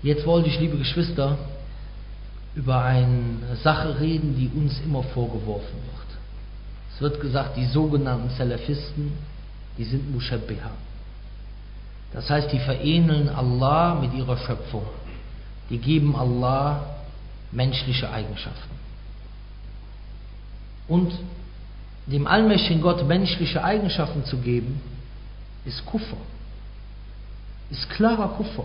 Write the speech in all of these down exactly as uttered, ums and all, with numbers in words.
Jetzt wollte ich, liebe Geschwister, über eine Sache reden, die uns immer vorgeworfen wird. Es wird gesagt, die sogenannten Salafisten, die sind Mushabbiha. Das heißt, die verähneln Allah mit ihrer Schöpfung. Die geben Allah menschliche Eigenschaften. Und dem allmächtigen Gott menschliche Eigenschaften zu geben, ist Kufr. Ist klarer Kufr.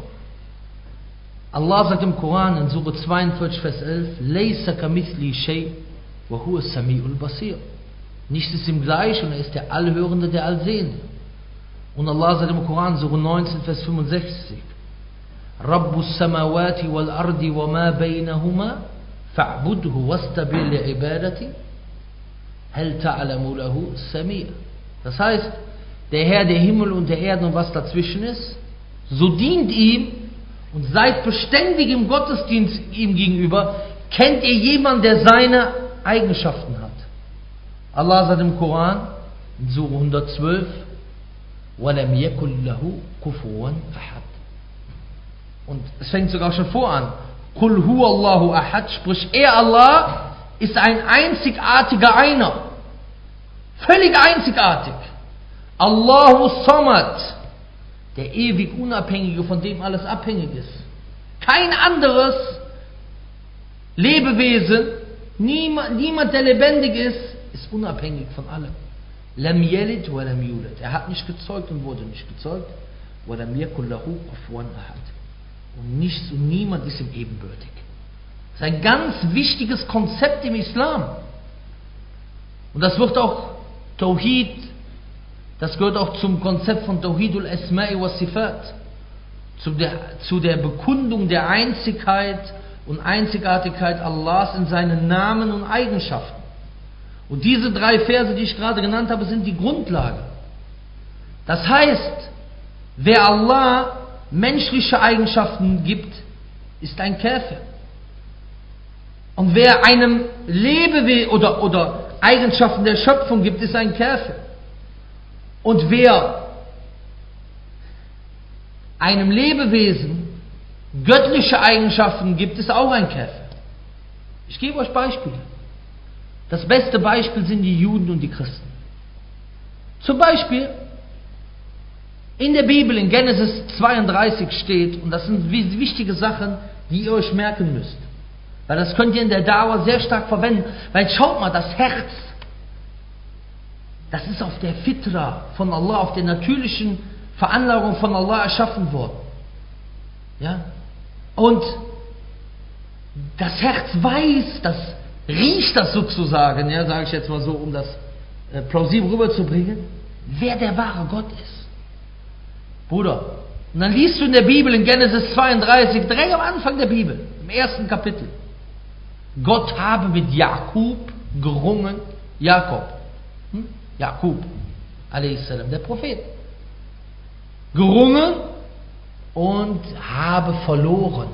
Allah sagt im Koran in Surah zweiundvierzig, Vers elf, Laysa kamithli shay wa huwa as-sami'ul basir. Nichts ist ihm gleich und er ist der Allhörende, der Allsehende. Und Allah sagt im Koran, Surah neunzehn, Vers fünfundsechzig, Rabbus samawati wal ardi wa ma baynahuma fa'budhu wastabir li'ibadati hal ta'lamu lahu samia. Das heißt, der Herr der Himmel und der Erde und was dazwischen ist, so dient ihm und seid beständig im Gottesdienst ihm gegenüber. Kennt ihr jemanden, der seine Eigenschaften hat? Allah sagt im Koran, in Surah hundertzwölf, وَلَمْ يَكُنْ لَهُ كُفُوًا أَحَدٌ. Und es fängt sogar schon vor an. قُلْ هُوَ اللَّهُ أَحَدٌ, sprich, er Allah ist ein einzigartiger Einer. Völlig einzigartig. Allahu Samad, der ewig Unabhängige, von dem alles abhängig ist. Kein anderes Lebewesen, niemand, niemand der lebendig ist, ist unabhängig von allem. Lam yalid wa lam yulad. Er hat nicht gezeugt und wurde nicht gezeugt. Wa lam yakul lahu kufuwan ahad. Und nichts und niemand ist ihm ebenbürtig. Das ist ein ganz wichtiges Konzept im Islam. Und das wird auch Tawhid, das gehört auch zum Konzept von Tawhidul Asma'i wa Sifat, zu der, zu der Bekundung der Einzigkeit und Einzigartigkeit Allahs in seinen Namen und Eigenschaften. Und diese drei Verse, die ich gerade genannt habe, sind die Grundlage. Das heißt, wer Allah menschliche Eigenschaften gibt, ist ein Käfer. Und wer einem Lebewesen oder, oder Eigenschaften der Schöpfung gibt, ist ein Käfer. Und wer einem Lebewesen göttliche Eigenschaften gibt, ist auch ein Käfer. Ich gebe euch Beispiele. Das beste Beispiel sind die Juden und die Christen. Zum Beispiel, in der Bibel, in Genesis zweiunddreißig steht, und das sind wichtige Sachen, die ihr euch merken müsst. Weil das könnt ihr in der Dauer sehr stark verwenden. Weil schaut mal, das Herz, das ist auf der Fitra von Allah, auf der natürlichen Veranlagung von Allah erschaffen worden. Ja? Und das Herz weiß, das riecht das sozusagen, ja, sage ich jetzt mal so, um das äh, plausibel rüberzubringen, wer der wahre Gott ist. Bruder, und dann liest du in der Bibel, in Genesis zweiunddreißig, direkt am Anfang der Bibel, im ersten Kapitel, Gott habe mit Jakub gerungen, Jakob, hm? Jakub, a s, der Prophet, gerungen und habe verloren.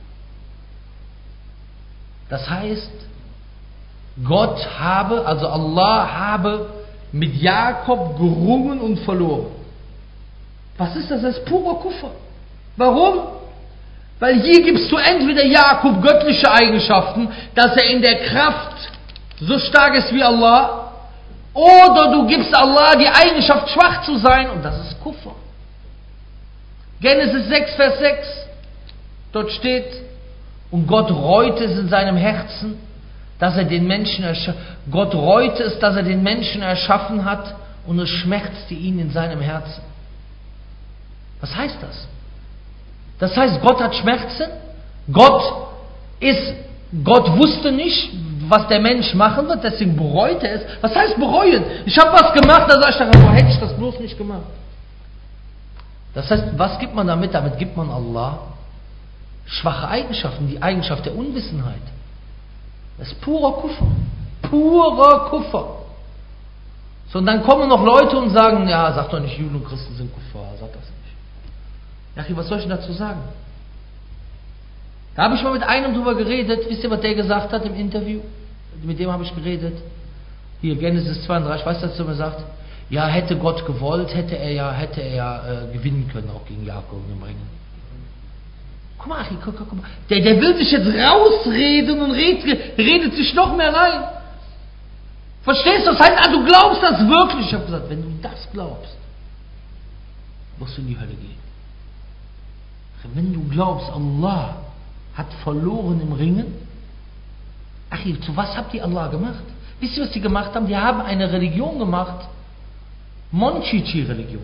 Das heißt, Gott habe, also Allah habe mit Jakob gerungen und verloren. Was ist das? Das ist purer Kuffer. Warum? Weil hier gibst du entweder Jakob göttliche Eigenschaften, dass er in der Kraft so stark ist wie Allah, oder du gibst Allah die Eigenschaft, schwach zu sein, und das ist Kuffer. Genesis sechs, Vers sechs, dort steht, und Gott reute es in seinem Herzen, dass er den Menschen erscha- Gott reute es, dass er den Menschen erschaffen hat, und es schmerzte ihn in seinem Herzen. Was heißt das? Das heißt, Gott hat Schmerzen. Gott ist, Gott wusste nicht, was der Mensch machen wird, deswegen bereute er es. Was heißt bereuen? Ich habe was gemacht, da sage ich daran, wo hätte ich das bloß nicht gemacht? Das heißt, was gibt man damit? Damit gibt man Allah schwache Eigenschaften, die Eigenschaft der Unwissenheit. Das ist purer Kuffer. Purer Kuffer. So, und dann kommen noch Leute und sagen, ja, sag doch nicht, Juden und Christen sind Kuffer, sag das nicht. Ja, was soll ich denn dazu sagen? Da habe ich mal mit einem drüber geredet, wisst ihr, was der gesagt hat im Interview? Mit dem habe ich geredet. Hier, Genesis zweiunddreißig, weißt du, was er mir sagt? Ja, hätte Gott gewollt, hätte er ja, hätte er ja äh, gewinnen können, auch gegen Jakob im Ringen. Guck mal, Achi, guck, guck, guck mal. Der, der will sich jetzt rausreden und redet, redet sich noch mehr rein. Verstehst du? Das heißt, ah, du glaubst das wirklich. Ich habe gesagt, wenn du das glaubst, musst du in die Hölle gehen. Wenn du glaubst, Allah hat verloren im Ringen, Achi, zu was habt ihr Allah gemacht? Wisst ihr, was die gemacht haben? Die haben eine Religion gemacht, Monchichi-Religion.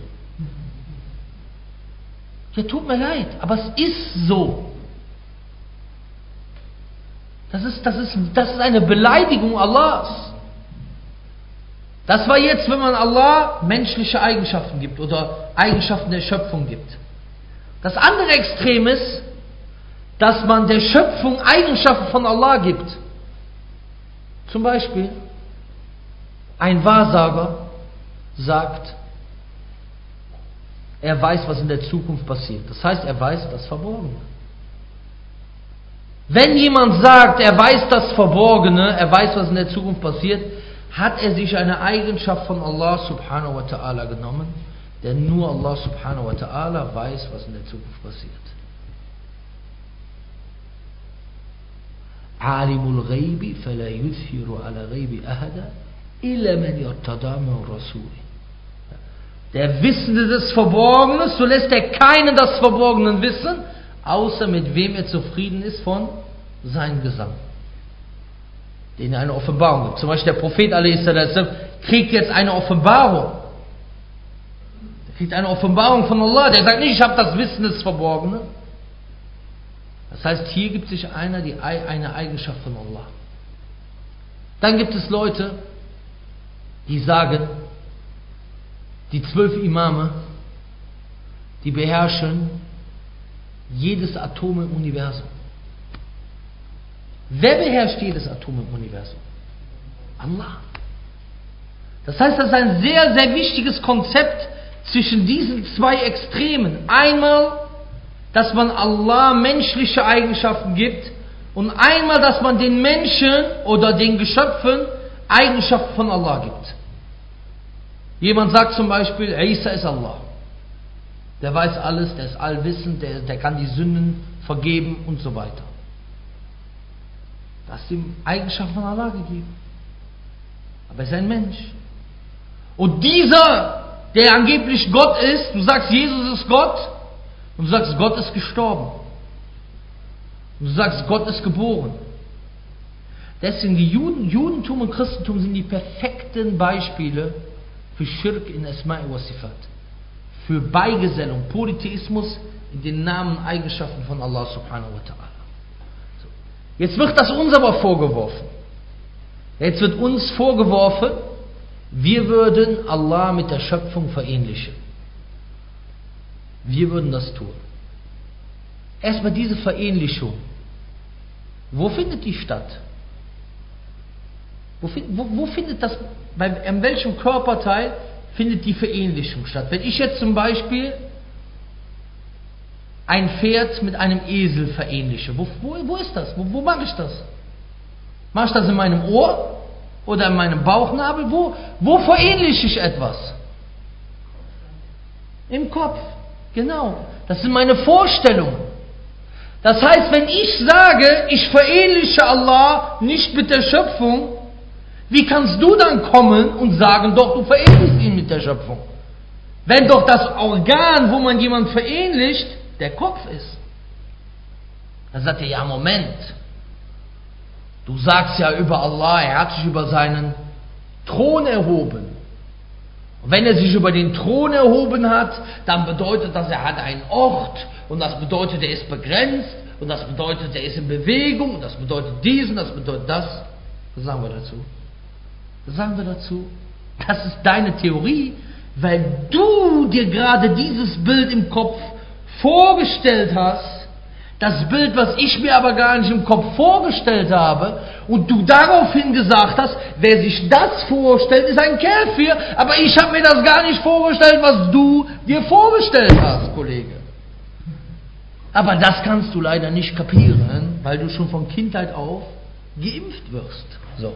Ja, tut mir leid, aber es ist so. Das ist, das ist, das ist eine Beleidigung Allahs. Das war jetzt, wenn man Allah menschliche Eigenschaften gibt oder Eigenschaften der Schöpfung gibt. Das andere Extrem ist, dass man der Schöpfung Eigenschaften von Allah gibt. Zum Beispiel, ein Wahrsager sagt, er weiß, was in der Zukunft passiert. Das heißt, er weiß das Verborgene. Wenn jemand sagt, er weiß das Verborgene, er weiß, was in der Zukunft passiert, hat er sich eine Eigenschaft von Allah subhanahu wa ta'ala genommen, denn nur Allah subhanahu wa ta'ala weiß, was in der Zukunft passiert. Alimul Ghaibi fala yuthiru ala Ghaibi ahada illa man yartada min rasuli. Der Wissende des Verborgenen, so lässt er keinen das Verborgenen wissen, außer mit wem er zufrieden ist von seinem Gesandten, den er eine Offenbarung gibt. Zum Beispiel der Prophet a s. kriegt jetzt eine Offenbarung. Er kriegt eine Offenbarung von Allah. Der sagt nicht, ich habe das Wissen des Verborgenen. Das heißt, hier gibt sich einer die, eine Eigenschaft von Allah. Dann gibt es Leute, die sagen, die zwölf Imame, die beherrschen jedes Atom im Universum. Wer beherrscht jedes Atom im Universum? Allah. Das heißt, das ist ein sehr, sehr wichtiges Konzept zwischen diesen zwei Extremen. Einmal, dass man Allah menschliche Eigenschaften gibt und einmal, dass man den Menschen oder den Geschöpfen Eigenschaften von Allah gibt. Jemand sagt zum Beispiel, Isa ist Allah. Der weiß alles, der ist allwissend, der, der kann die Sünden vergeben und so weiter. Das ist ihm Eigenschaft von Allah gegeben. Aber er ist ein Mensch. Und dieser, der angeblich Gott ist, du sagst, Jesus ist Gott, und du sagst, Gott ist gestorben. Und du sagst, Gott ist geboren. Deswegen die Juden, Judentum und Christentum sind die perfekten Beispiele für Schirk in Asma'i wa Sifat. Für Beigesellung, Polytheismus in den Namen und Eigenschaften von Allah subhanahu wa ta'ala. So. Jetzt wird das uns aber vorgeworfen. Jetzt wird uns vorgeworfen, wir würden Allah mit der Schöpfung verähnlichen. Wir würden das tun. Erstmal diese Verähnlichung. Wo findet die statt? Wo, wo, wo findet das, bei, in welchem Körperteil findet die Verähnlichung statt? Wenn ich jetzt zum Beispiel ein Pferd mit einem Esel verähnliche, wo, wo, wo ist das? Wo, wo mache ich das? Mache ich das in meinem Ohr oder in meinem Bauchnabel? Wo, wo verähnliche ich etwas? Im Kopf, genau. Das sind meine Vorstellungen. Das heißt, wenn ich sage, ich verähnliche Allah nicht mit der Schöpfung, wie kannst du dann kommen und sagen, doch, du verähnlichst ihn mit der Schöpfung? Wenn doch das Organ, wo man jemanden verähnlicht, der Kopf ist. Dann sagt er, ja, Moment. Du sagst ja über Allah, er hat sich über seinen Thron erhoben. Und wenn er sich über den Thron erhoben hat, dann bedeutet das, er hat einen Ort. Und das bedeutet, er ist begrenzt. Und das bedeutet, er ist in Bewegung. Und das bedeutet dies und das bedeutet das. Was sagen wir dazu? Was sagen wir dazu? Das ist deine Theorie, weil du dir gerade dieses Bild im Kopf vorgestellt hast. Das Bild, was ich mir aber gar nicht im Kopf vorgestellt habe. Und du daraufhin gesagt hast, wer sich das vorstellt, ist ein Käfir. Aber ich habe mir das gar nicht vorgestellt, was du dir vorgestellt hast, Kollege. Aber das kannst du leider nicht kapieren, weil du schon von Kindheit auf geimpft wirst. So.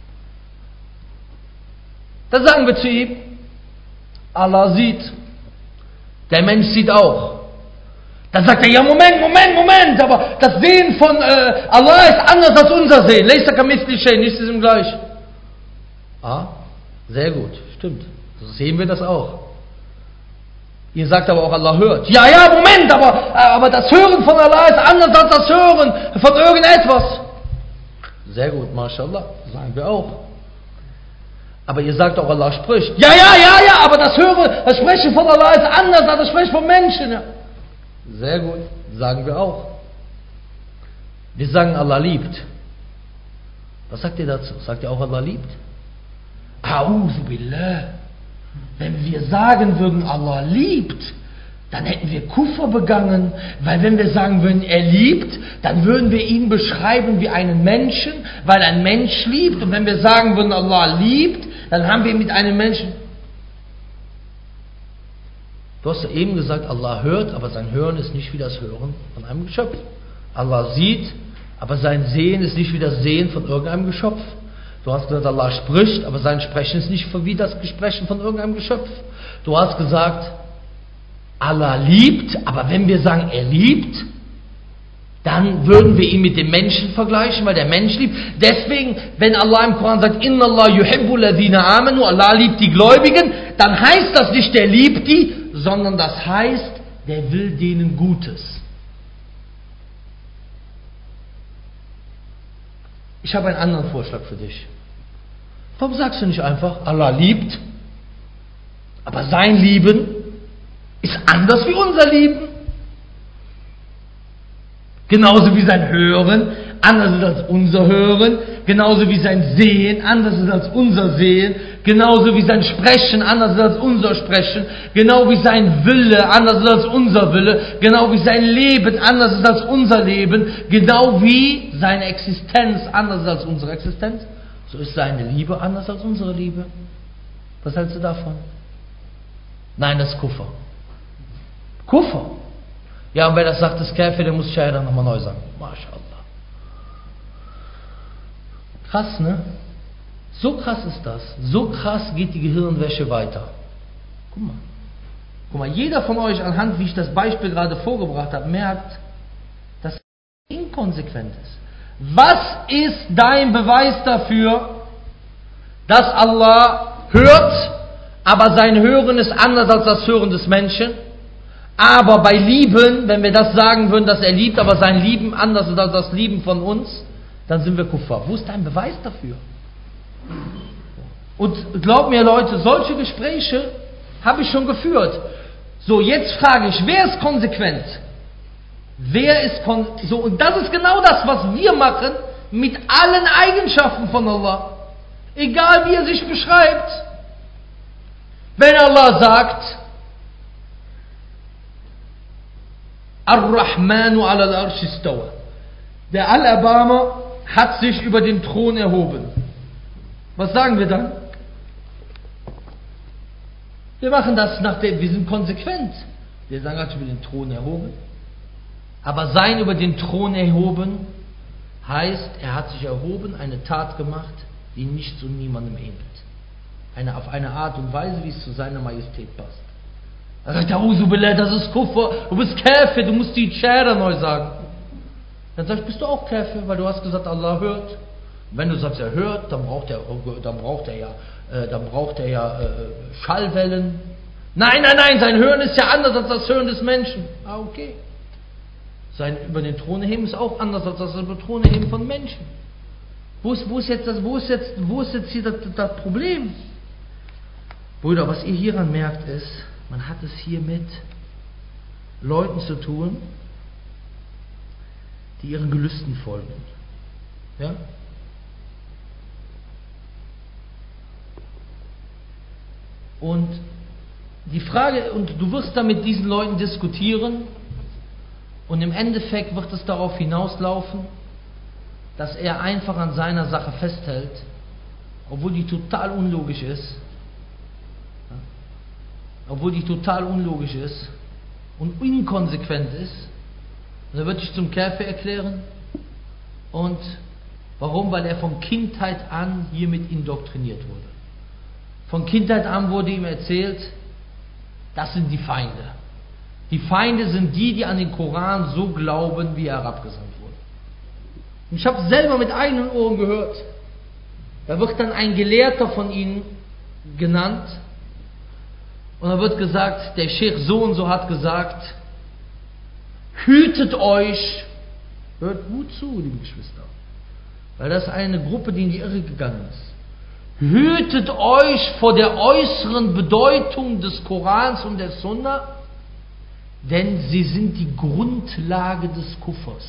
Dann sagen wir zu ihm, Allah sieht, der Mensch sieht auch. Dann sagt er, ja Moment, Moment, Moment, aber das Sehen von äh, Allah ist anders als unser Sehen. Laysa kamithlihi shay, nichts ist ihm gleich. Ah, sehr gut, stimmt. So sehen wir das auch. Ihr sagt aber auch, Allah hört. Ja, ja, Moment, aber, aber das Hören von Allah ist anders als das Hören von irgendetwas. Sehr gut, MashaAllah, sagen wir auch. Aber ihr sagt auch, Allah spricht. Ja, ja, ja, ja, aber das Hören, das Sprechen von Allah ist anders als das Sprechen von Menschen. Ja. Sehr gut, sagen wir auch. Wir sagen, Allah liebt. Was sagt ihr dazu? Sagt ihr auch, Allah liebt? A'udhu billah. Wenn wir sagen würden, Allah liebt, dann hätten wir Kufr begangen, weil wenn wir sagen würden, er liebt, dann würden wir ihn beschreiben wie einen Menschen, weil ein Mensch liebt. Und wenn wir sagen würden, Allah liebt, dann haben wir mit einem Menschen... Du hast ja eben gesagt, Allah hört, aber sein Hören ist nicht wie das Hören von einem Geschöpf. Allah sieht, aber sein Sehen ist nicht wie das Sehen von irgendeinem Geschöpf. Du hast gesagt, Allah spricht, aber sein Sprechen ist nicht wie das Sprechen von irgendeinem Geschöpf. Du hast gesagt, Allah liebt, aber wenn wir sagen, er liebt, dann würden wir ihn mit dem Menschen vergleichen, weil der Mensch liebt. Deswegen, wenn Allah im Koran sagt, Inna Allah yuhibbu ladina amanu, Allah liebt die Gläubigen, dann heißt das nicht, der liebt die, sondern das heißt, der will denen Gutes. Ich habe einen anderen Vorschlag für dich. Warum sagst du nicht einfach, Allah liebt, aber sein Lieben ist anders wie unser Lieben? Genauso wie sein Hören anders ist als unser Hören, genauso wie sein Sehen anders ist als unser Sehen, genauso wie sein Sprechen anders ist als unser Sprechen, genau wie sein Wille anders ist als unser Wille, genau wie sein Leben anders ist als unser Leben, genau wie seine Existenz anders ist als unsere Existenz, so ist seine Liebe anders als unsere Liebe. Was hältst du davon? Nein, das ist Kufr. Kufr. Ja, und wer das sagt, ist Kafir, der muss Shahada nochmal neu sagen. MashaAllah. Krass, ne? So krass ist das. So krass geht die Gehirnwäsche weiter. Guck mal. Guck mal, jeder von euch anhand, wie ich das Beispiel gerade vorgebracht habe, merkt, dass es inkonsequent ist. Was ist dein Beweis dafür, dass Allah hört, aber sein Hören ist anders als das Hören des Menschen? Aber bei Lieben, wenn wir das sagen würden, dass er liebt, aber sein Lieben anders ist als das Lieben von uns, dann sind wir Kuffar. Wo ist dein Beweis dafür? Und glaub mir Leute, solche Gespräche habe ich schon geführt. So, jetzt frage ich, wer ist konsequent? Wer ist kon so? Und das ist genau das, was wir machen mit allen Eigenschaften von Allah. Egal wie er sich beschreibt. Wenn Allah sagt, Ar-Rahmanu ala al-Arsh istawa. Der Allerbarmer hat sich über den Thron erhoben. Was sagen wir dann? Wir machen das nach dem, wir sind konsequent. Wir sagen, er hat sich über den Thron erhoben. Aber sein über den Thron erhoben heißt, er hat sich erhoben, eine Tat gemacht, die nicht zu niemandem ähnelt. Eine, auf eine Art und Weise, wie es zu seiner Majestät passt. Er sagt, das ist Kufr, du bist Kafir, du musst die Shahada neu sagen. Dann sag ich, bist du auch Kafir, weil du hast gesagt, Allah hört. Wenn du sagst, er hört, dann braucht er, dann braucht er ja, äh, dann braucht er ja äh, Schallwellen. Nein, nein, nein, sein Hören ist ja anders als das Hören des Menschen. Ah, okay. Sein über den Thron heben ist auch anders als das über den Thron heben von Menschen. Wo ist, wo ist jetzt das, wo ist jetzt, wo ist jetzt hier das, das Problem? Brüder, was ihr hieran merkt ist, man hat es hier mit Leuten zu tun, die ihren Gelüsten folgen. Ja? Und die Frage, und du wirst da mit diesen Leuten diskutieren, und im Endeffekt wird es darauf hinauslaufen, dass er einfach an seiner Sache festhält, obwohl die total unlogisch ist, ja? obwohl die total unlogisch ist und inkonsequent ist. Und er wird sich zum Kafir erklären. Und warum? Weil er von Kindheit an hiermit indoktriniert wurde. Von Kindheit an wurde ihm erzählt, das sind die Feinde. Die Feinde sind die, die an den Koran so glauben, wie er herabgesandt wurde. Und ich habe selber mit eigenen Ohren gehört. Da wird dann ein Gelehrter von ihnen genannt. Und da wird gesagt, der Sheikh so und so hat gesagt, hütet euch, hört gut zu, liebe Geschwister, weil das ist eine Gruppe, die in die Irre gegangen ist. Hütet euch vor der äußeren Bedeutung des Korans und der Sunna, denn sie sind die Grundlage des Kuffers.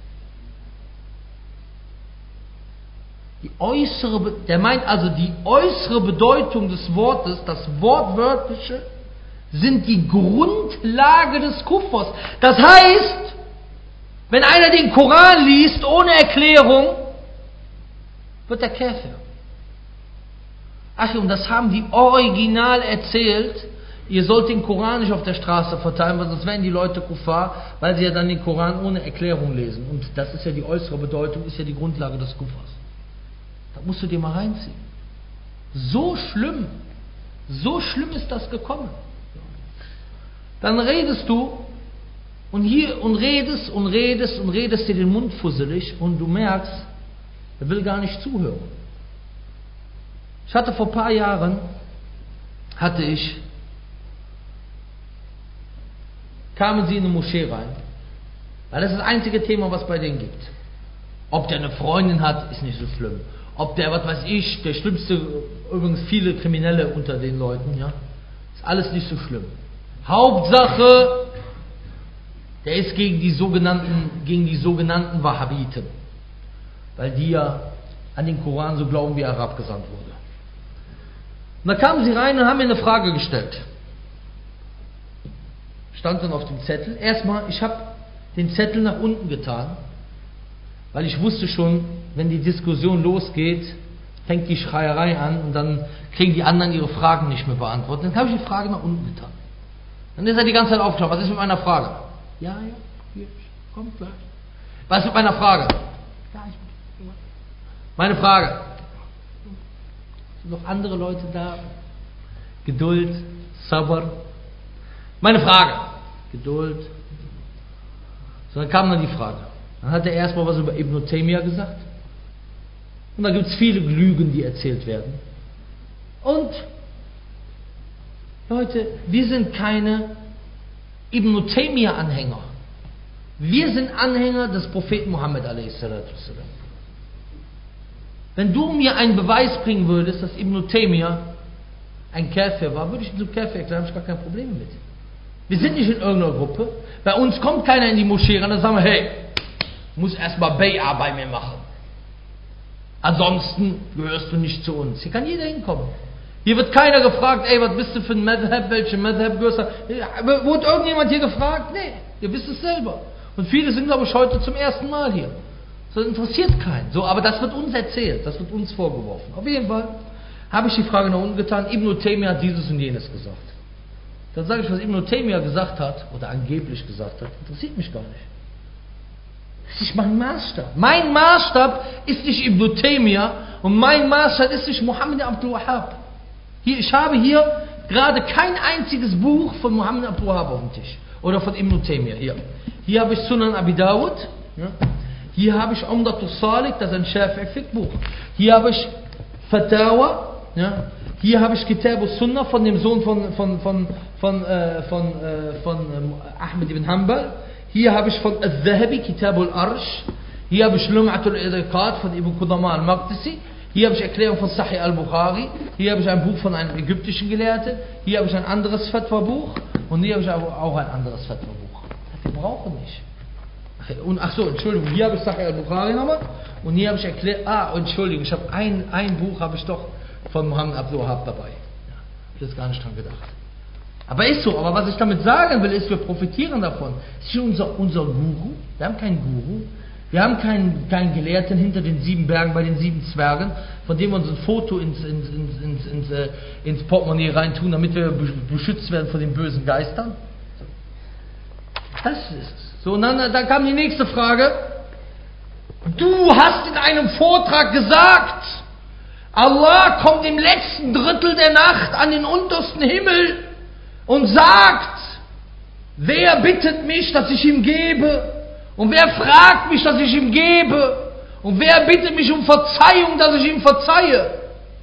Die äußere, der meint also die äußere Bedeutung des Wortes, das Wortwörtliche, sind die Grundlage des Kuffers. Das heißt, wenn einer den Koran liest ohne Erklärung, wird er Käfer. Ach, und das haben die original erzählt. Ihr sollt den Koran nicht auf der Straße verteilen, weil sonst werden die Leute Kuffar, weil sie ja dann den Koran ohne Erklärung lesen. Und das ist ja die äußere Bedeutung, ist ja die Grundlage des Kuffers. Da musst du dir mal reinziehen. So schlimm, so schlimm ist das gekommen. Dann redest du und hier und redest und redest und redest dir den Mund fusselig und du merkst, er will gar nicht zuhören. Ich hatte vor ein paar Jahren, hatte ich, kamen sie in eine Moschee rein, weil das ist das einzige Thema, was bei denen gibt. Ob der eine Freundin hat, ist nicht so schlimm. Ob der, was weiß ich, der schlimmste, übrigens viele Kriminelle unter den Leuten, ja, ist alles nicht so schlimm. Hauptsache, der ist gegen die sogenannten, gegen die sogenannten Wahhabiten, weil die ja an den Koran so glauben, wie er herabgesandt wurde. Und da kamen sie rein und haben mir eine Frage gestellt. Stand dann auf dem Zettel. Erstmal, ich habe den Zettel nach unten getan, weil ich wusste schon, wenn die Diskussion losgeht, fängt die Schreierei an und dann kriegen die anderen ihre Fragen nicht mehr beantwortet. Dann habe ich die Frage nach unten getan. Dann ist er die ganze Zeit aufgeschaut. Was ist mit meiner Frage? Ja, ja, hier, kommt gleich. Was ist mit meiner Frage? Gleich. Meine Frage. Sind noch andere Leute da? Geduld, Sabr. Meine Frage. Geduld. So, dann kam dann die Frage. Dann hat er erstmal was über Ibn Taymiyyah gesagt. Und da gibt es viele Lügen, die erzählt werden. Und Leute, wir sind keine Ibn Taymiyyah-Anhänger. Wir sind Anhänger des Propheten Muhammad a s. Wenn du mir einen Beweis bringen würdest, dass Ibn Taymiyyah ein Kafir war, würde ich ihn zum Kafir erklären, habe ich gar kein Problem mit. Wir sind nicht in irgendeiner Gruppe. Bei uns kommt keiner in die Moschee und dann sagen wir, hey, muss erstmal Bay'a bei mir machen. Ansonsten gehörst du nicht zu uns. Hier kann jeder hinkommen. Hier wird keiner gefragt, ey, was bist du für ein Madhab, welche Madhab gehörst du? Wurde irgendjemand hier gefragt? Nee, ihr wisst es selber. Und viele sind, glaube ich, heute zum ersten Mal hier. Das interessiert keinen. So, aber das wird uns erzählt, das wird uns vorgeworfen. Auf jeden Fall habe ich die Frage nach unten getan, Ibn Taymiyyah hat dieses und jenes gesagt. Dann sage ich, was Ibn Taymiyyah gesagt hat, oder angeblich gesagt hat, interessiert mich gar nicht. Das ist nicht mein Maßstab. Mein Maßstab ist nicht Ibn Taymiyyah und mein Maßstab ist nicht Muhammad Abdul Wahhab. Hier, ich habe hier gerade kein einziges Buch von Muhammad Abdul Wahhab auf dem Tisch. Oder von Ibn Taymiyyah. Hier, hier habe ich Sunan Abi Dawud. Ja. Hier habe ich Umdatul Salik, das ist ein Shafi'i-Fiqh-Buch. Hier habe ich Fatawa. Ja. Hier habe ich Kitab al-Sunnah von dem Sohn von, von, von, von, äh, von, äh, von äh, Ahmed ibn Hanbal. Hier habe ich von Al-Zahabi, Kitab al-Arsh. Hier habe ich Lum'atul I'tiqad von Ibn Qudama al-Maqdisi. Hier habe ich Erklärung von Sahih al-Bukhari. Hier habe ich ein Buch von einem ägyptischen Gelehrten. Hier habe ich ein anderes Fatwa-Buch. Und hier habe ich auch ein anderes Fatwa-Buch. Wir brauchen nicht. Und, ach so, Entschuldigung, hier habe ich Sahih al-Bukhari nochmal. Und hier habe ich erklärt, ah, Entschuldigung, ich habe ein, ein Buch habe ich doch von Muhammad Abdul Wahhab dabei. Ja, ich habe jetzt gar nicht dran gedacht. Aber ist so, aber was ich damit sagen will, ist, wir profitieren davon. Das ist unser, unser Guru. Wir haben keinen Guru. Wir haben keinen, keinen Gelehrten hinter den sieben Bergen bei den sieben Zwergen, von dem wir uns ein Foto ins, ins, ins, ins, ins, äh, ins Portemonnaie reintun, damit wir beschützt werden vor den bösen Geistern. Das ist es. So, und dann, dann kam die nächste Frage. Du hast in einem Vortrag gesagt, Allah kommt im letzten Drittel der Nacht an den untersten Himmel und sagt, Wer bittet mich, dass ich ihm gebe? Und wer fragt mich, dass ich ihm gebe? Und wer bittet mich um Verzeihung, dass ich ihm verzeihe?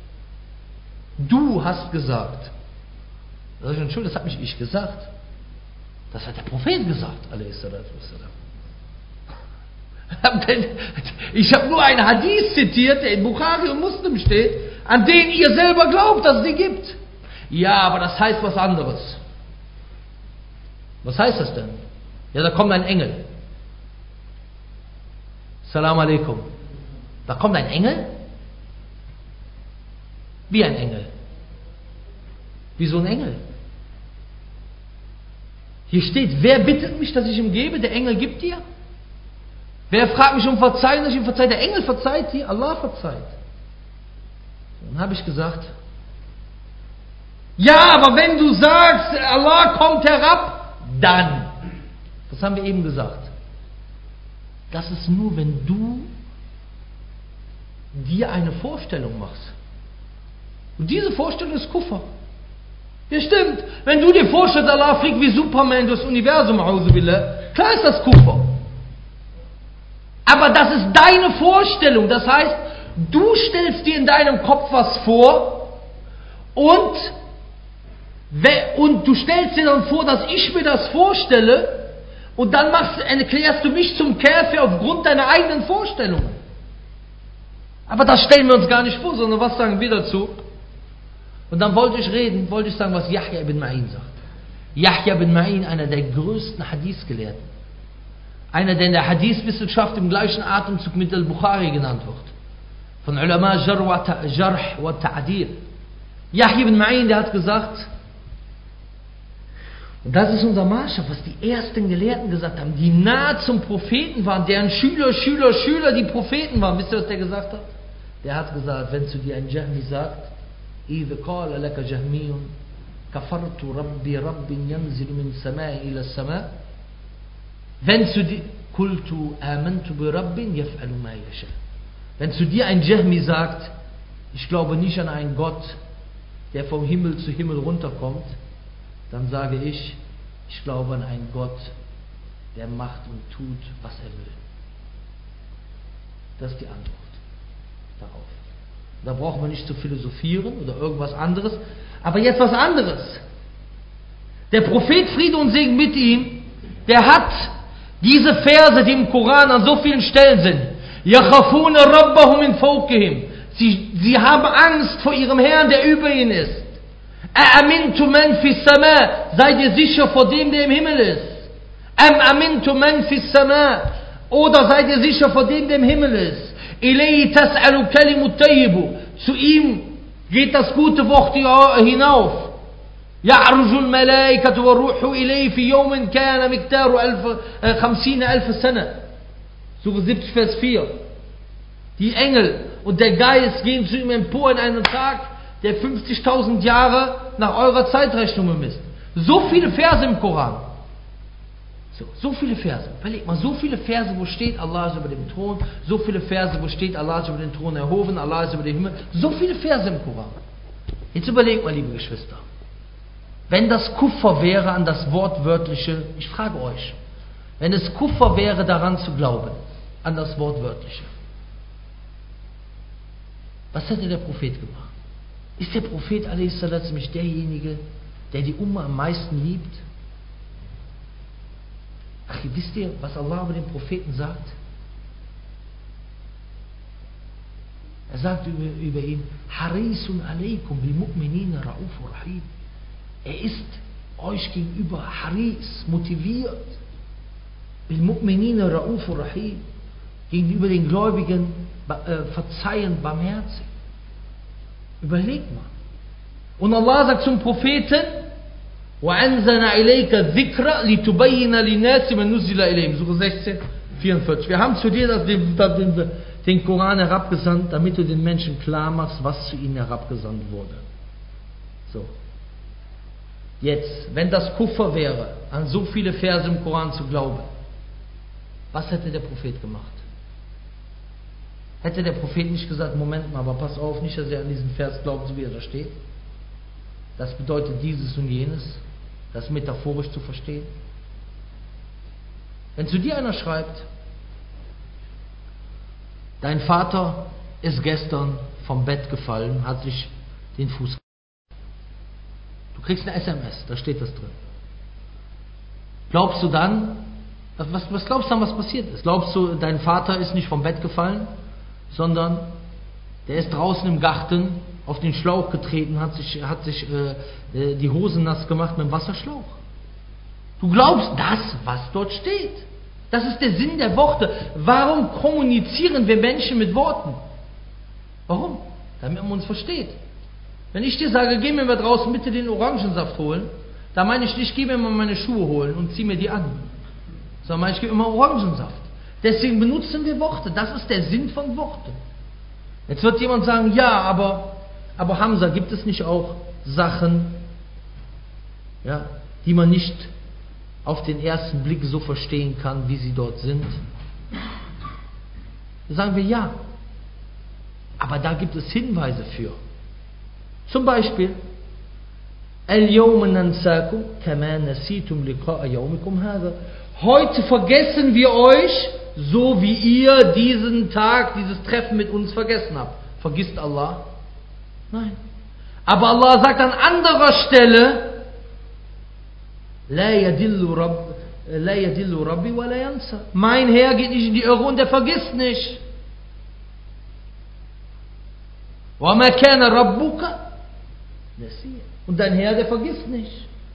Du hast gesagt. Da sag ich, Entschuldigung, das hat mich ich gesagt. Das hat der Prophet gesagt. Ich habe nur einen Hadith zitiert, der in Bukhari und Muslim steht, an den ihr selber glaubt, dass es die gibt. Ja, aber das heißt was anderes. Was heißt das denn? Ja, da kommt ein Engel. Salam alaikum. Da kommt ein Engel? Wie ein Engel? Wie so ein Engel? Hier steht, wer bittet mich, dass ich ihm gebe? Der Engel gibt dir. Wer fragt mich um Verzeihung, dass ich ihm verzeihe? Der Engel verzeiht dir, Allah verzeiht. Dann habe ich gesagt, ja, aber wenn du sagst, Allah kommt herab, dann. Das haben wir eben gesagt. Das ist nur, wenn du dir eine Vorstellung machst. Und diese Vorstellung ist Kuffer. Ja, stimmt. Wenn du dir vorstellst, Allah fliegt wie Superman durchs Universum, klar ist das Kuffer. Aber das ist deine Vorstellung. Das heißt, du stellst dir in deinem Kopf was vor und, und du stellst dir dann vor, dass ich mir das vorstelle und dann machst, erklärst du mich zum Käfer aufgrund deiner eigenen Vorstellungen. Aber das stellen wir uns gar nicht vor, sondern was sagen wir dazu? Und dann wollte ich reden, wollte ich sagen, was Yahya ibn Ma'in sagt. Yahya ibn Ma'in, einer der größten Hadith-Gelehrten. Einer, der in der Hadith-Wissenschaft im gleichen Atemzug mit Al-Bukhari genannt wird. Von Ulama Jarh wa Ta'adil. Yahya ibn Ma'in, der hat gesagt, und das ist unser Maßstab, was die ersten Gelehrten gesagt haben, die nahe zum Propheten waren, deren Schüler, Schüler, Schüler die Propheten waren. Wisst ihr, was der gesagt hat? Der hat gesagt, wenn zu dir ein Jahmi sagt, إذ قال لك جهمي كفرت ربي رب ينزل من السماء إلى السماء wenn zu dir قلت آمنت برب يفعل ما يشاء wenn zu dir ein Jahmi sagt, ich glaube nicht an einen Gott, der vom Himmel zu Himmel runterkommt, dann sage ich, ich glaube an einen Gott, der macht und tut, was er will. Das ist die Antwort darauf. Da braucht man nicht zu philosophieren oder irgendwas anderes. Aber jetzt was anderes. Der Prophet, Friede und Segen mit ihm, der hat diese Verse, die im Koran an so vielen Stellen sind. يَخَافُونَ رَبَّهُمْ مِنْ فَوْقِهِمْ. Sie, sie haben Angst vor ihrem Herrn, der über ihnen ist. أَأَمِنْتُ مَنْ فِي السَّمَاءِ. Seid ihr sicher vor dem, der im Himmel ist. أَمْ أَمِنْتُ مَنْ فِي السَّمَاءِ. Oder seid ihr sicher vor dem, der im Himmel ist. إِلَيْهِ تَسْأَلُ كَلِمُ الطَّيِّبُ. Zu ihm geht das gute Wort hinauf. يَعْرُجُ الْمَلَائِكَةُ وَالرُّوحُ إِلَيْهِ فِي يَوْمٍ كَانَ مِقْدَارُ خمسين ألف سنة. Sure siebzig, Vers vier. Die Engel und der Geist gehen zu ihm empor in einen Tag, der fünfzigtausend Jahre nach eurer Zeitrechnung bemisst. So viele Verse im Koran. So, so viele Verse. Überleg mal, so viele Verse, wo steht, Allah ist über dem Thron. So viele Verse, wo steht, Allah ist über den Thron erhoben, Allah ist über den Himmel. So viele Verse im Koran. Jetzt überleg mal, liebe Geschwister. Wenn das Kuffer wäre an das Wortwörtliche, ich frage euch, wenn es Kuffer wäre, daran zu glauben, an das Wortwörtliche, was hätte der Prophet gemacht? Ist der Prophet a s. derjenige, der die Umma am meisten liebt? Ach, wisst ihr, was Allah über den Propheten sagt? Er sagt über, über ihn, Harisun alaykum bil mu'minina ra'ufur rahim. Er ist euch gegenüber Haris, motiviert. Bil mu'minina ra'ufur rahim. Gegenüber den Gläubigen äh, verzeihend, barmherzig. Überlegt mal. Und Allah sagt zum Propheten, وَأَنزَلْنَا إِلَيْكَ الذِّكْرَ لِتُبَيِّنَ لِلنَّاسِ مَا نُزِّلَ إِلَيْهِمْ. Sure sechzehn, vierundvierzig. Wir haben zu dir das, den, den, den Koran herabgesandt, damit du den Menschen klar machst, was zu ihnen herabgesandt wurde. So. Jetzt, wenn das Kuffer wäre, an so viele Verse im Koran zu glauben, was hätte der Prophet gemacht? Hätte der Prophet nicht gesagt, Moment mal, aber pass auf, nicht, dass ihr an diesen Vers glaubt, so wie er da steht. Das bedeutet dieses und jenes, das metaphorisch zu verstehen. Wenn zu dir einer schreibt, dein Vater ist gestern vom Bett gefallen, hat sich den Fuß. Du kriegst eine S M S, da steht das drin. Glaubst du dann, was, was glaubst du dann, was passiert ist? Glaubst du, dein Vater ist nicht vom Bett gefallen, sondern der ist draußen im Garten auf den Schlauch getreten, hat sich, hat sich äh, die Hosen nass gemacht mit dem Wasserschlauch. Du glaubst das, was dort steht. Das ist der Sinn der Worte. Warum kommunizieren wir Menschen mit Worten? Warum? Damit man uns versteht. Wenn ich dir sage, geh mir mal draußen bitte den Orangensaft holen, da meine ich nicht, geh mir mal meine Schuhe holen und zieh mir die an. Sondern meine ich, geh mir mal Orangensaft. Deswegen benutzen wir Worte. Das ist der Sinn von Worten. Jetzt wird jemand sagen, ja, aber, aber Hamza, gibt es nicht auch Sachen, ja, die man nicht auf den ersten Blick so verstehen kann, wie sie dort sind? Da sagen wir ja. Aber da gibt es Hinweise für. Zum Beispiel, heute vergessen wir euch, so wie ihr diesen Tag, dieses Treffen mit uns vergessen habt. Vergisst Allah? Nein. Aber Allah sagt an anderer Stelle, لا يدل رب لا يدل ربي ولا ينسى. Mein Herr geht nicht in die Irre und er vergisst nicht. وما كان ربك نسيا. Und dein Herr, der vergisst nicht.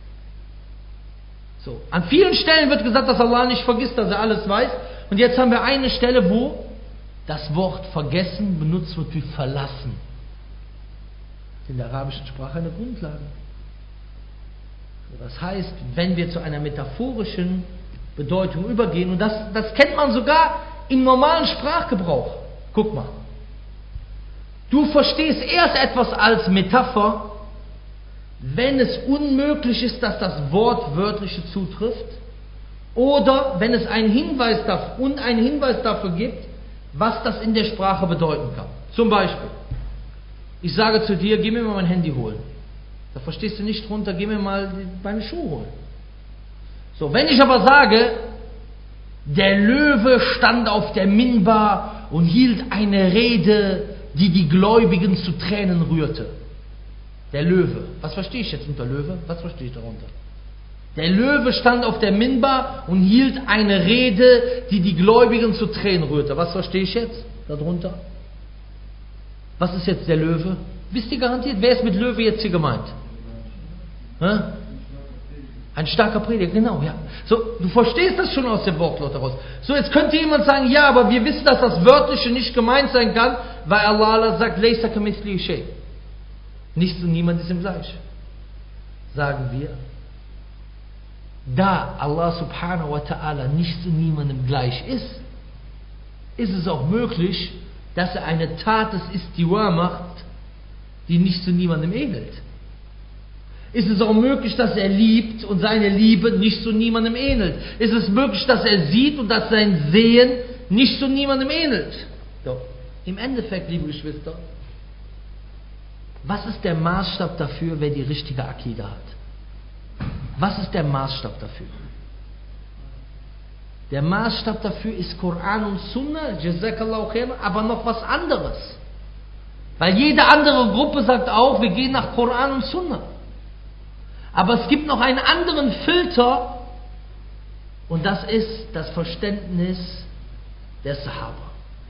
So, an vielen Stellen wird gesagt, dass Allah nicht vergisst, dass er alles weiß. Und jetzt haben wir eine Stelle, wo das Wort vergessen benutzt wird wie verlassen. In der arabischen Sprache eine Grundlage. Das heißt, wenn wir zu einer metaphorischen Bedeutung übergehen, und das, das kennt man sogar im normalen Sprachgebrauch. Guck mal. Du verstehst erst etwas als Metapher, wenn es unmöglich ist, dass das Wortwörtliche zutrifft, oder wenn es einen Hinweis dafür, und einen Hinweis dafür gibt, was das in der Sprache bedeuten kann. Zum Beispiel, ich sage zu dir, geh mir mal mein Handy holen. Da verstehst du nicht drunter, geh mir mal meine Schuhe holen. So, wenn ich aber sage, der Löwe stand auf der Minbar und hielt eine Rede, die die Gläubigen zu Tränen rührte. Der Löwe. Was verstehe ich jetzt unter Löwe? Was verstehe ich darunter? Der Löwe stand auf der Minbar und hielt eine Rede, die die Gläubigen zu Tränen rührte. Was verstehe ich jetzt darunter? Was ist jetzt der Löwe? Wisst ihr garantiert, wer ist mit Löwe jetzt hier gemeint? Hä? Ein starker Prediger, genau, ja. So, du verstehst das schon aus dem Wortlaut heraus. So, jetzt könnte jemand sagen, ja, aber wir wissen, dass das Wörtliche nicht gemeint sein kann, weil Allah sagt, Laysa kamithlihi shay. Nichts und niemand ist ihm gleich. Sagen wir, da Allah subhanahu wa ta'ala nichts und niemandem gleich ist, ist es auch möglich, dass er eine Tat des Istiwa macht, die nicht zu niemandem ähnelt. Ist es auch möglich, dass er liebt und seine Liebe nicht zu niemandem ähnelt? Ist es möglich, dass er sieht und dass sein Sehen nicht zu niemandem ähnelt? Doch. Im Endeffekt, liebe Geschwister, was ist der Maßstab dafür, wer die richtige Akida hat? Was ist der Maßstab dafür? Der Maßstab dafür ist Koran und Sunna, Jazakallahu khairan, aber noch was anderes. Weil jede andere Gruppe sagt auch, wir gehen nach Koran und Sunna. Aber es gibt noch einen anderen Filter, und das ist das Verständnis der Sahaba.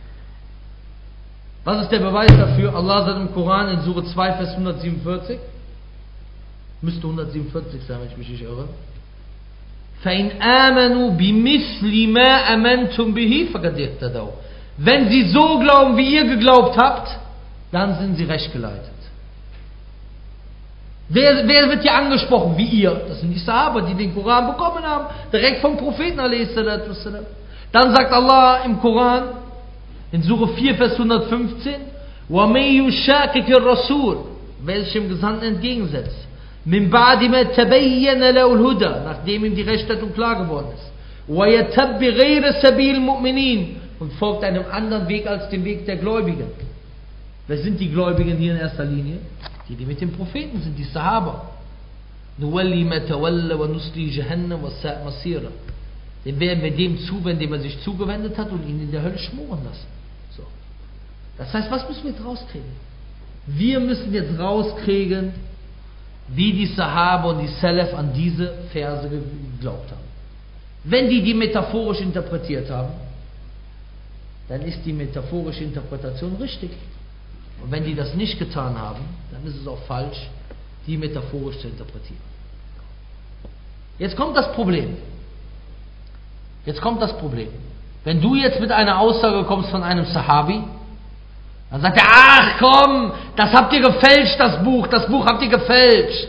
Was ist der Beweis dafür? Allah sagt im Koran in Sure zwei, Vers hundertsiebenundvierzig, müsste hundertsiebenundvierzig sein, wenn ich mich nicht irre. فَإِنْ آمَنُوا بِمِثْلِ مَا أَمَنْتُمْ بِهِ فَقَدِ اهْتَدَوْا. Wenn sie so glauben, wie ihr geglaubt habt, dann sind sie recht geleitet. Wer, wer wird hier angesprochen? Wie ihr. Das sind die Sahaba, die den Koran bekommen haben, direkt vom Propheten a s. Dann sagt Allah im Koran, in Sure vier, Vers hundertfünfzehn, وَمَن يُشَاقِقِ الرَّسُولِ, welchem Gesandten entgegensetzt, مِن بَعْدِ مَا تَبَيَّنَ لَهُ الْهُدَى, nachdem ihm die Rechtleitung klar geworden ist, وَيَتَّبِّ غَيْرَ سَبِيلِ الْمُؤْمِنِينَ, und folgt einem anderen Weg als dem Weg der Gläubigen. Wer sind die Gläubigen hier in erster Linie? Die, die mit dem Propheten sind, die Sahaba. نُوَلِّ مَا تَوَلَّ وَنُسْلِي جَهَنَّمَ وَسَاءَتْ مَصِيرًا. den werden wir dem zuwenden, dem er sich zugewendet hat, und ihn in der Hölle schmoren lassen. So. Das heißt, was müssen wir jetzt rauskriegen? Wir müssen jetzt rauskriegen, wie die Sahaba und die Salaf an diese Verse geglaubt haben. Wenn die die metaphorisch interpretiert haben, dann ist die metaphorische Interpretation richtig. Und wenn die das nicht getan haben, dann ist es auch falsch, die metaphorisch zu interpretieren. Jetzt kommt das Problem. Jetzt kommt das Problem. Wenn du jetzt mit einer Aussage kommst von einem Sahabi, dann sagt er, ach komm, das habt ihr gefälscht, das Buch, das Buch habt ihr gefälscht.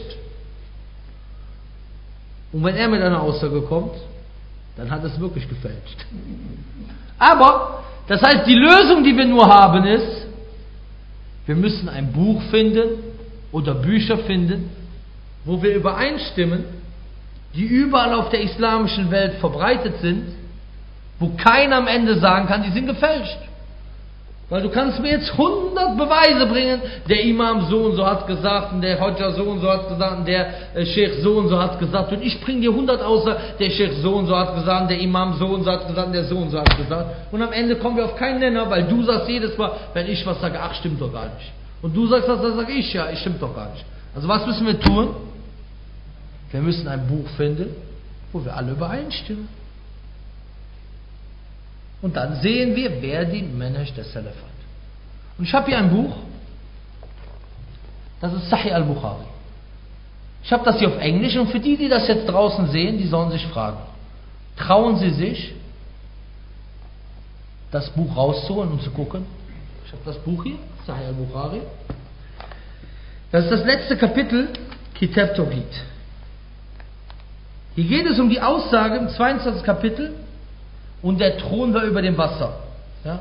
Und wenn er mit einer Aussage kommt, dann hat es wirklich gefälscht. Aber, das heißt, die Lösung, die wir nur haben, ist, wir müssen ein Buch finden oder Bücher finden, wo wir übereinstimmen, die überall auf der islamischen Welt verbreitet sind, wo keiner am Ende sagen kann, die sind gefälscht. Weil du kannst mir jetzt hundert Beweise bringen, der Imam so und so hat gesagt, und der Hodja so und so hat gesagt, und der äh, Sheikh so und so hat gesagt, und ich bringe dir hundert außer, der Sheikh so und so hat gesagt, und der Imam so und so hat gesagt, und der so und so hat gesagt. Und am Ende kommen wir auf keinen Nenner, weil du sagst jedes Mal, wenn ich was sage, ach, stimmt doch gar nicht. Und du sagst was, dann sage ich, ja, ich stimmt doch gar nicht. Also was müssen wir tun? Wir müssen ein Buch finden, wo wir alle übereinstimmen. Und dann sehen wir, wer die Manhaj der Salaf hat. Und ich habe hier ein Buch, das ist Sahih al-Bukhari. Ich habe das hier auf Englisch, und für die, die das jetzt draußen sehen, die sollen sich fragen, trauen sie sich, das Buch rauszuholen und zu gucken? Ich habe das Buch hier, Sahih al-Bukhari. Das ist das letzte Kapitel, Kitab Tawhid. Hier geht es um die Aussage im zweiundzwanzigsten Kapitel, und der Thron war über dem Wasser. Ja?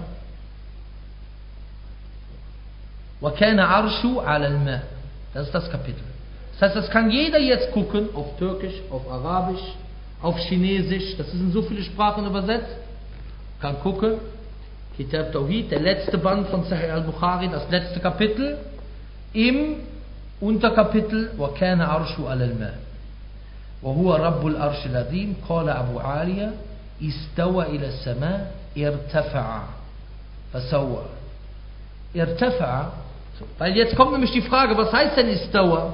وَكَانَ عَرْشُ عَلَى الْمَاءِ. Das ist das Kapitel. Das heißt, das kann jeder jetzt gucken, auf Türkisch, auf Arabisch, auf Chinesisch, das ist in so viele Sprachen übersetzt. Kann gucken, Kitab Tawhid, der letzte Band von Sahih al-Bukhari, das letzte Kapitel, im Unterkapitel وَكَانَ عَرْشُ عَلَى الْمَاءِ وَهُوَ رَبُّ الْأَرْشِ الْعَظِيمِ قَالَ أبو عالية استوى إلى السماء ارتفع فسوى. Irtafa. Weil jetzt kommt nämlich die Frage, was heißt denn Istawa?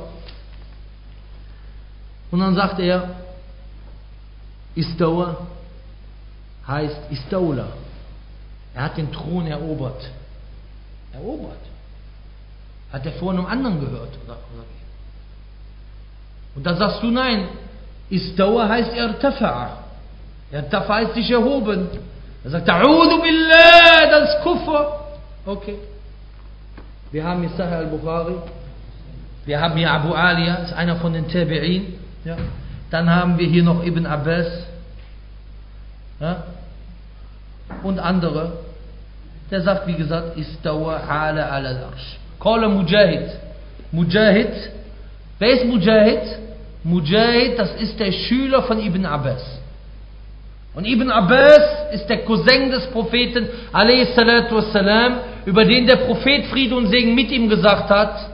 Und dann sagt er, Istawa heißt Istawla. Er hat den Thron erobert. Erobert. Hat er vor einem anderen gehört? Oder, oder wie? Und dann sagst du, nein, Istawa heißt Irtafa. Irtafa heißt sich erhoben. Er sagt, A'udhu billah, das ist Kufr. Okay. Wir haben hier Sahih al-Bukhari, wir haben hier Abu Aliya, ist einer von den Tabi'in, ja. Dann haben wir hier noch Ibn Abbas, ja. Und andere. Der sagt, wie gesagt, Istawa ala ala al-Arsh. Qala Mujahid. Mujahid, wer ist Mujahid? Mujahid, das ist der Schüler von Ibn Abbas. Und Ibn Abbas ist der Cousin des Propheten, alayhi salatu wassalam, über den der Prophet Friede und Segen mit ihm gesagt hat,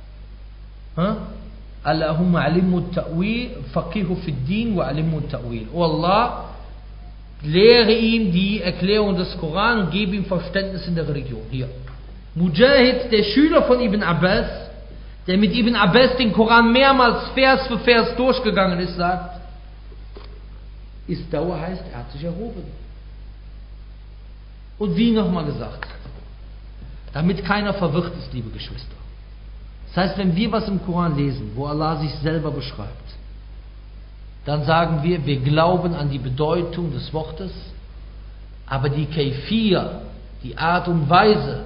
Allahumma alimmu ta'wil, faqihu fid din wa alimmu ta'wil. O Allah, lehre ihm die Erklärung des Koran und gebe ihm Verständnis in der Religion. Hier. Mujahid, der Schüler von Ibn Abbas, der mit Ibn Abbas den Koran mehrmals Vers für Vers durchgegangen ist, sagt, Istawa heißt, er hat sich erhoben. Und wie nochmal gesagt, damit keiner verwirrt ist, liebe Geschwister. Das heißt, wenn wir was im Koran lesen, wo Allah sich selber beschreibt, dann sagen wir, wir glauben an die Bedeutung des Wortes, aber die Kaifiyya, die Art und Weise,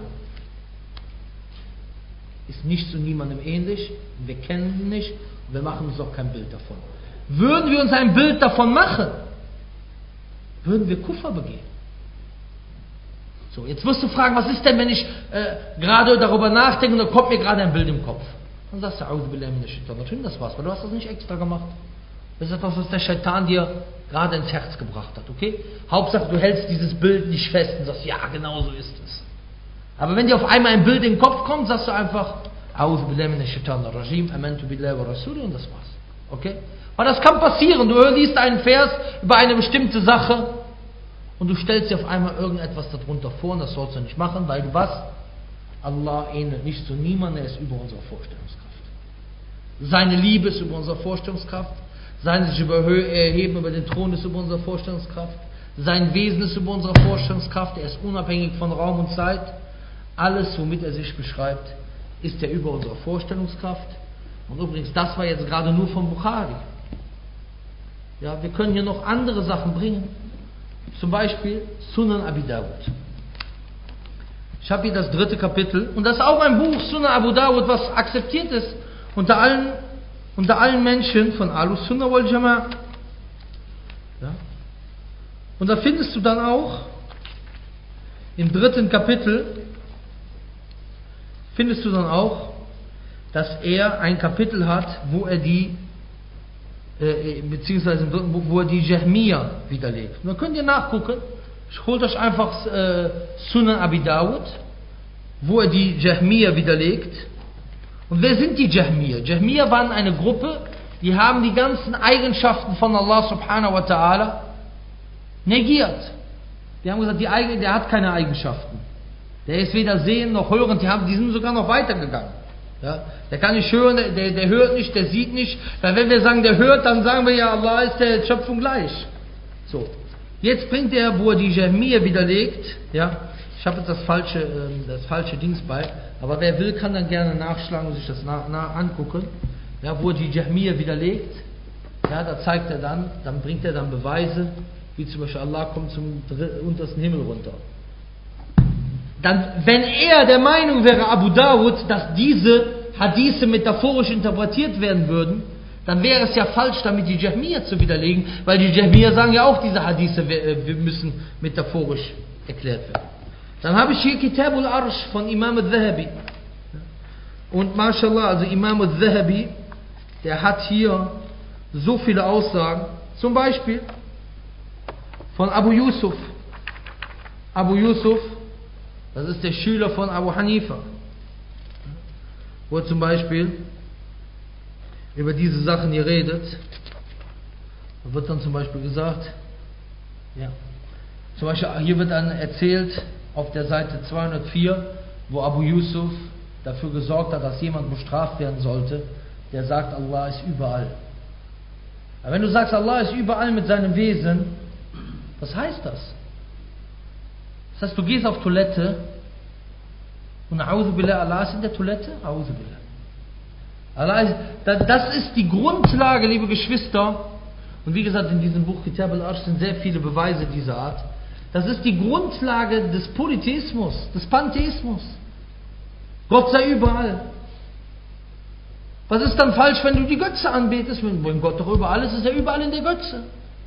ist nicht zu niemandem ähnlich, wir kennen ihn nicht und wir machen uns auch kein Bild davon. Würden wir uns ein Bild davon machen, würden wir Kuffer begehen. So, jetzt wirst du fragen, was ist denn, wenn ich äh, gerade darüber nachdenke und dann kommt mir gerade ein Bild im Kopf. Dann sagst du, A'udhu billahi minash shaitanir rajim, das war's, weil du hast das nicht extra gemacht. Das ist etwas, was der Shaitan dir gerade ins Herz gebracht hat, okay? Hauptsache, du hältst dieses Bild nicht fest und sagst, ja, genau so ist es. Aber wenn dir auf einmal ein Bild in den Kopf kommt, sagst du einfach, A'udhu billahi minash shaitanir rajim, amantu billahi wa rasuli, und das war's. Okay? Weil das kann passieren. Du liest einen Vers über eine bestimmte Sache und du stellst dir auf einmal irgendetwas darunter vor und das sollst du nicht machen, weil du was? Allah ähnelt nicht zu niemandem, er ist über unsere Vorstellungskraft. Seine Liebe ist über unsere Vorstellungskraft. Sein sich erheben über den Thron ist über unsere Vorstellungskraft. Sein Wesen ist über unsere Vorstellungskraft. Er ist unabhängig von Raum und Zeit. Alles, womit er sich beschreibt, ist er über unsere Vorstellungskraft. Und übrigens, das war jetzt gerade nur von Bukhari. Ja, wir können hier noch andere Sachen bringen. Zum Beispiel Sunan Abi Dawud. Ich habe hier das dritte Kapitel. Und das ist auch ein Buch, Sunan Abu Dawud, was akzeptiert ist unter allen, unter allen Menschen von Ahlus Sunnah wal Jama'a. Ja? Und da findest du dann auch im dritten Kapitel findest du dann auch, dass er ein Kapitel hat, wo er die äh, beziehungsweise wo er die Jahmiya widerlegt. Und dann könnt ihr nachgucken. Holt euch einfach äh, Sunan Abi Dawud, wo er die Jahmiya widerlegt. Und wer sind die Jahmiya? Jahmiya waren eine Gruppe, die haben die ganzen Eigenschaften von Allah subhanahu wa ta'ala negiert. Die haben gesagt, die Eigen, der hat keine Eigenschaften. Der ist weder sehend noch hörend. Die, haben, die sind sogar noch weitergegangen. Ja? Der kann nicht hören, der, der hört nicht, der sieht nicht. Weil wenn wir sagen, der hört, dann sagen wir ja, Allah ist der Schöpfung gleich. So. Jetzt bringt er, wo er die Jahmiya widerlegt, ja, ich habe jetzt das falsche, das falsche Dings bei, aber wer will, kann dann gerne nachschlagen und sich das nah, nah angucken, ja, wo er die Jahmiya widerlegt, ja, da zeigt er dann, dann bringt er dann Beweise, wie zum Beispiel Allah kommt zum untersten Himmel runter. Dann, wenn er der Meinung wäre, Abu Dawud, dass diese Hadithe metaphorisch interpretiert werden würden, dann wäre es ja falsch, damit die Jahmiya zu widerlegen, weil die Jahmiya sagen ja auch, diese Hadithe wir müssen metaphorisch erklärt werden. Dann habe ich hier Kitab al-Arsh von Imam al-Zahabi. Und mashallah, also Imam al-Zahabi, der hat hier so viele Aussagen. Zum Beispiel von Abu Yusuf. Abu Yusuf, das ist der Schüler von Abu Hanifa. Wo zum Beispiel über diese Sachen hier redet, da wird dann zum Beispiel gesagt, ja, zum Beispiel hier wird dann erzählt auf der Seite zweihundertvier, wo Abu Yusuf dafür gesorgt hat, dass jemand bestraft werden sollte, der sagt, Allah ist überall. Aber wenn du sagst, Allah ist überall mit seinem Wesen, was heißt das? Das heißt, du gehst auf Toilette und A'udhu Billah, Allah ist in der Toilette? A'udhu Billah. Allah ist, das ist die Grundlage, liebe Geschwister. Und wie gesagt, in diesem Buch Kitab al-Arsh sind sehr viele Beweise dieser Art. Das ist die Grundlage des Polytheismus, des Pantheismus. Gott sei überall. Was ist dann falsch, wenn du die Götze anbetest? Wenn Gott doch überall ist, ist er überall in der Götze.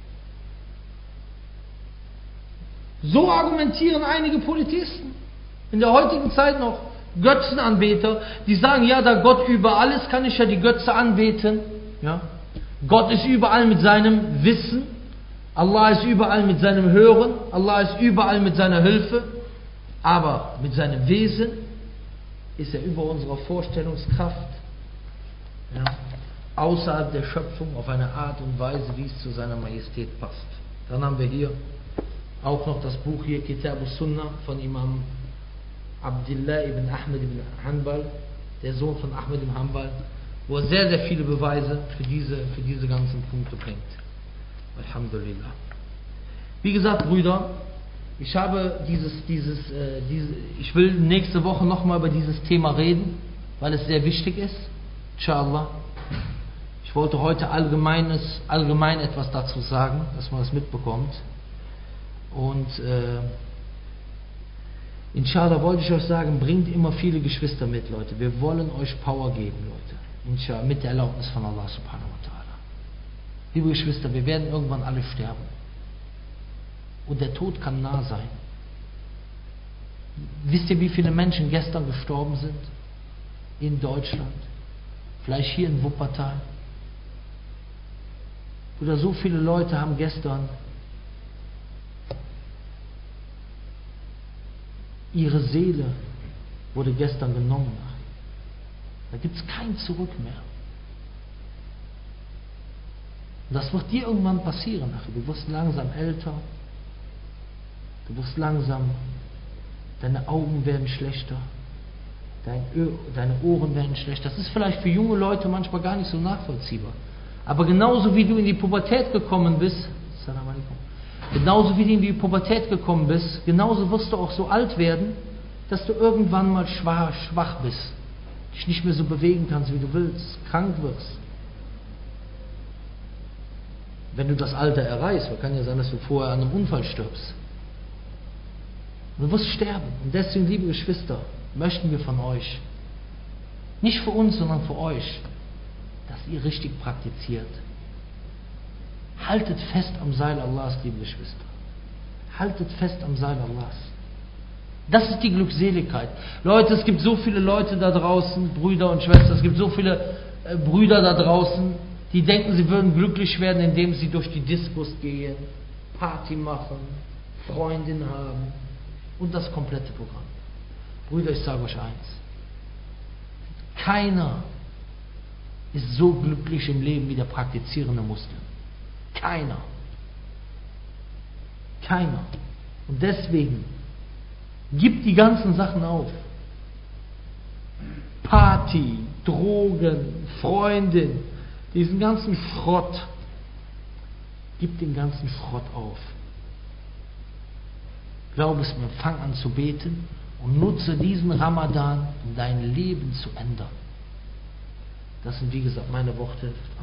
So argumentieren einige Polytheisten. In der heutigen Zeit noch Götzenanbeter, die sagen, ja, da Gott überall ist, kann ich ja die Götze anbeten. Ja? Gott ist überall mit seinem Wissen. Allah ist überall mit seinem Hören. Allah ist überall mit seiner Hilfe. Aber mit seinem Wesen ist er über unsere Vorstellungskraft. Ja? Außerhalb der Schöpfung auf eine Art und Weise, wie es zu seiner Majestät passt. Dann haben wir hier auch noch das Buch hier, Kitab al-Sunnah von Imam Abdullah ibn Ahmed ibn Hanbal, der Sohn von Ahmed ibn Hanbal, wo er sehr, sehr viele Beweise für diese, für diese ganzen Punkte bringt. Alhamdulillah. Wie gesagt, Brüder, ich habe dieses, dieses, äh, diese, ich will nächste Woche nochmal über dieses Thema reden, weil es sehr wichtig ist. Inshallah. Ich wollte heute allgemeines, allgemein etwas dazu sagen, dass man das mitbekommt. Und äh, inshallah wollte ich euch sagen, bringt immer viele Geschwister mit, Leute. Wir wollen euch Power geben, Leute. Inshallah, mit der Erlaubnis von Allah subhanahu wa ta'ala. Liebe Geschwister, wir werden irgendwann alle sterben. Und der Tod kann nah sein. Wisst ihr, wie viele Menschen gestern gestorben sind? In Deutschland. Vielleicht hier in Wuppertal. Oder so viele Leute haben gestern ihre Seele wurde gestern genommen. Da gibt es kein Zurück mehr. Und das wird dir irgendwann passieren. Du wirst langsam älter, du wirst langsam, deine Augen werden schlechter, dein Ö, deine Ohren werden schlechter. Das ist vielleicht für junge Leute manchmal gar nicht so nachvollziehbar. Aber genauso wie du in die Pubertät gekommen bist, Salam alaikum, genauso wie du in die Pubertät gekommen bist, genauso wirst du auch so alt werden, dass du irgendwann mal schwach, schwach bist, dich nicht mehr so bewegen kannst, wie du willst, krank wirst. Wenn du das Alter erreichst, kann ja sein, dass du vorher an einem Unfall stirbst. Du wirst sterben. Und deswegen, liebe Geschwister, möchten wir von euch, nicht für uns, sondern für euch, dass ihr richtig praktiziert. Haltet fest am Seil Allahs, liebe Geschwister. Haltet fest am Seil Allahs. Das ist die Glückseligkeit. Leute, es gibt so viele Leute da draußen, Brüder und Schwestern, es gibt so viele äh, Brüder da draußen, die denken, sie würden glücklich werden, indem sie durch die Diskos gehen, Party machen, Freundin haben und das komplette Programm. Brüder, ich sage euch eins. Keiner ist so glücklich im Leben wie der praktizierende Muslim. Keiner. Keiner. Und deswegen, gib die ganzen Sachen auf. Party, Drogen, Freundin, diesen ganzen Schrott. Gib den ganzen Schrott auf. Glaub es mir, fang an zu beten und nutze diesen Ramadan, um dein Leben zu ändern. Das sind, wie gesagt, meine Worte.